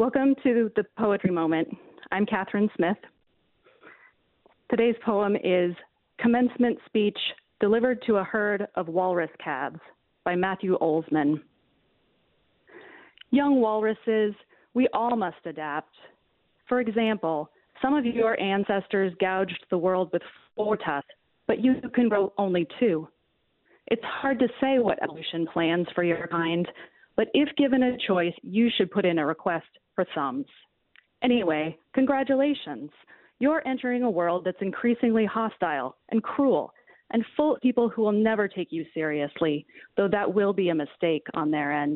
Welcome to the Poetry Moment. I'm Catherine Smith. Today's poem is Commencement Speech Delivered to a Herd of Walrus Calves by Matthew Olsman. Young walruses, we all must adapt. For example, some of your ancestors gouged the world with 4 tusks, but you can grow only 2. It's hard to say what evolution plans for your kind, but if given a choice, you should put in a request for thumbs. Anyway, congratulations. You're entering a world that's increasingly hostile and cruel and full of people who will never take you seriously, though that will be a mistake on their end.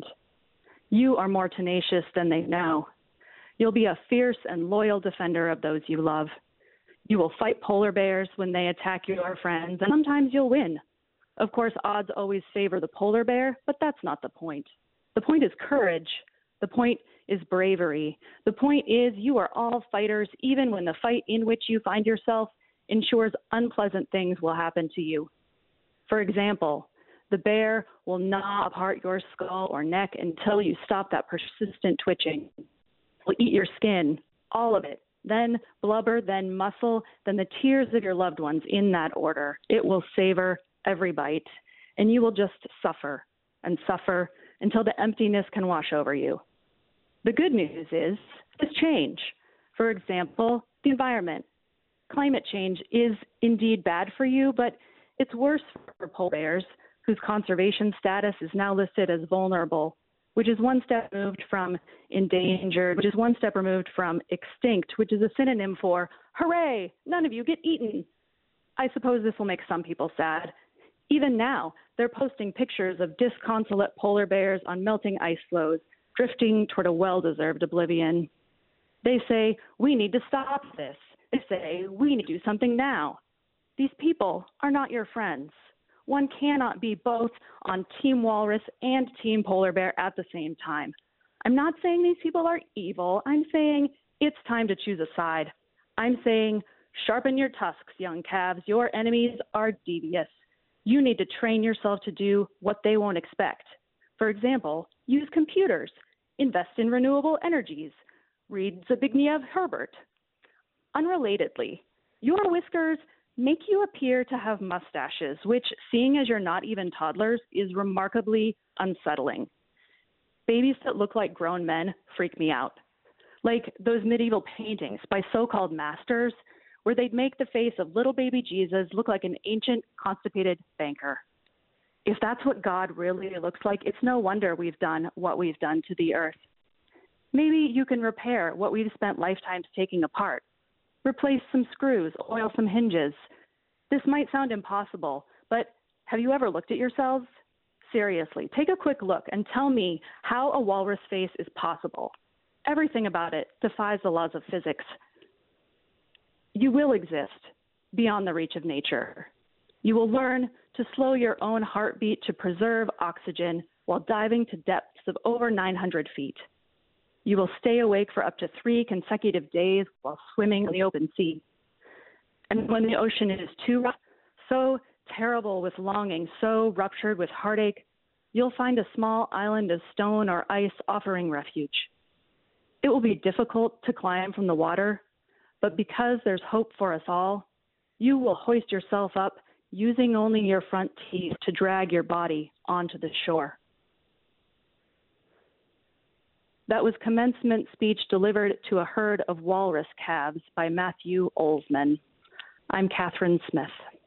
You are more tenacious than they know. You'll be a fierce and loyal defender of those you love. You will fight polar bears when they attack your friends, and sometimes you'll win. Of course, odds always favor the polar bear, but that's not the point. The point is courage. The point is bravery. The point is you are all fighters, even when the fight in which you find yourself ensures unpleasant things will happen to you. For example, the bear will gnaw apart your skull or neck until you stop that persistent twitching. It will eat your skin, all of it, then blubber, then muscle, then the tears of your loved ones in that order. It will savor every bite, and you will just suffer and suffer until the emptiness can wash over you. The good news is there's change. For example, the environment. Climate change is indeed bad for you, but it's worse for polar bears, whose conservation status is now listed as vulnerable, which is one step removed from endangered, which is one step removed from extinct, which is a synonym for, hooray, none of you get eaten. I suppose this will make some people sad. Even now, they're posting pictures of disconsolate polar bears on melting ice floes, drifting toward a well-deserved oblivion. They say, we need to stop this. They say, we need to do something now. These people are not your friends. One cannot be both on Team Walrus and Team Polar Bear at the same time. I'm not saying these people are evil. I'm saying it's time to choose a side. I'm saying, sharpen your tusks, young calves. Your enemies are devious. You need to train yourself to do what they won't expect. For example, use computers, invest in renewable energies, read Zbigniew Herbert. Unrelatedly, your whiskers make you appear to have mustaches, which, seeing as you're not even toddlers, is remarkably unsettling. Babies that look like grown men freak me out, like those medieval paintings by so-called masters where they'd make the face of little baby Jesus look like an ancient, constipated banker. If that's what God really looks like, it's no wonder we've done what we've done to the earth. Maybe you can repair what we've spent lifetimes taking apart. Replace some screws, oil some hinges. This might sound impossible, but have you ever looked at yourselves? Seriously, take a quick look and tell me how a walrus face is possible. Everything about it defies the laws of physics. You will exist beyond the reach of nature. You will learn to slow your own heartbeat to preserve oxygen while diving to depths of over 900 feet. You will stay awake for up to 3 consecutive days while swimming in the open sea. And when the ocean is too rough, so terrible with longing, so ruptured with heartache, you'll find a small island of stone or ice offering refuge. It will be difficult to climb from the water, but because there's hope for us all, you will hoist yourself up using only your front teeth to drag your body onto the shore. That was Commencement Speech Delivered to a Herd of Walrus Calves by Matthew Olsman. I'm Catherine Smith.